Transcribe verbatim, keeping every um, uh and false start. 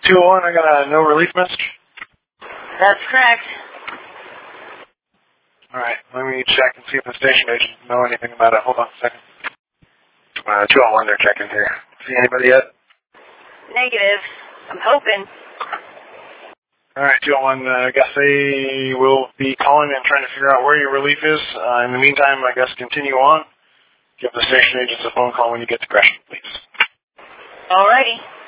two oh one, I got a no relief message. That's correct. Alright, let me check and see if the station agents know anything about it. Hold on a second. Uh, two oh one, they're checking here. See anybody yet? Negative. I'm hoping. Alright, two oh one, uh, I guess they will be calling and trying to figure out where your relief is. Uh, in the meantime, I guess continue on. Give the station agents a phone call when you get to Gresham, please. Alrighty.